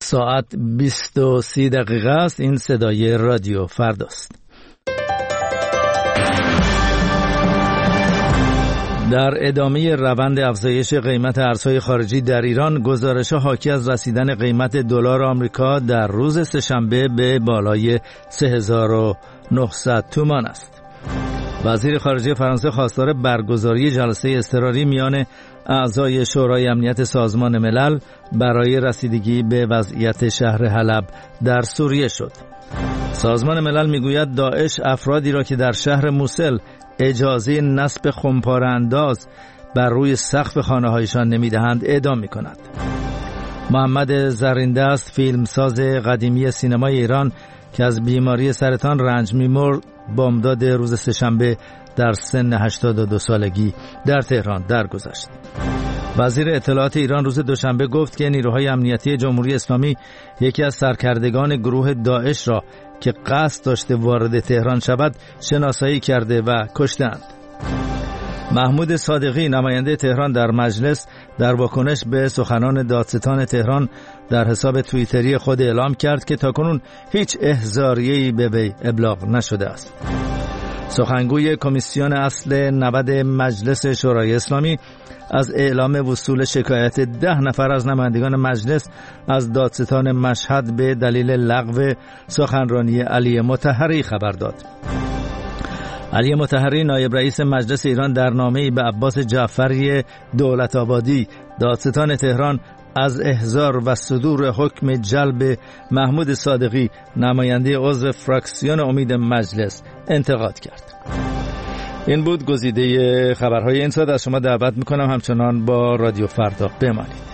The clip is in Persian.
ساعت 20:30 است. این صدای رادیو فرداست. در ادامه روند افزایش قیمت ارزهای خارجی در ایران، گزارش‌ها حاکی از رسیدن قیمت دلار آمریکا در روز سه‌شنبه به بالای 3900 تومان است. وزیر خارجه فرانسه خواستار برگزاری جلسه اضطراری میان اعضای شورای امنیت سازمان ملل برای رسیدگی به وضعیت شهر حلب در سوریه شد. سازمان ملل میگوید داعش افرادی را که در شهر موسل اجازه نصب خمپاره انداز بر روی سقف خانه‌هایشان نمیدهند اعدام می‌کند. محمد زرین‌دست، فیلمساز قدیمی سینمای ایران که از بیماری سرطان رنج می‌مرد، بامداد روز سه‌شنبه در سن 82 سالگی در تهران درگذشت. وزیر اطلاعات ایران روز دوشنبه گفت که نیروهای امنیتی جمهوری اسلامی یکی از سرکردگان گروه داعش را که قصد داشته وارد تهران شود شناسایی کرده و کشتند. محمود صادقی، نماینده تهران در مجلس، در واکنش به سخنان دادستان تهران در حساب توییتری خود اعلام کرد که تاکنون هیچ احضاریه‌ای به وی ابلاغ نشده است. سخنگوی کمیسیون اصل 90 مجلس شورای اسلامی از اعلام وصول شکایت 10 نفر از نمایندگان مجلس از دادستان مشهد به دلیل لغو سخنرانی علی مطهری خبر داد. علی مطهری، نایب رئیس مجلس ایران، در نامه‌ای به عباس جعفری دولت‌آبادی، دادستان تهران، از احضار و صدور حکم جلب محمود صادقی، نماینده عضو فراکسیون امید مجلس، انتقاد کرد. این بود گزیده خبرهای این ساعت. از شما دعوت میکنم همچنان با رادیو فردا بمانید.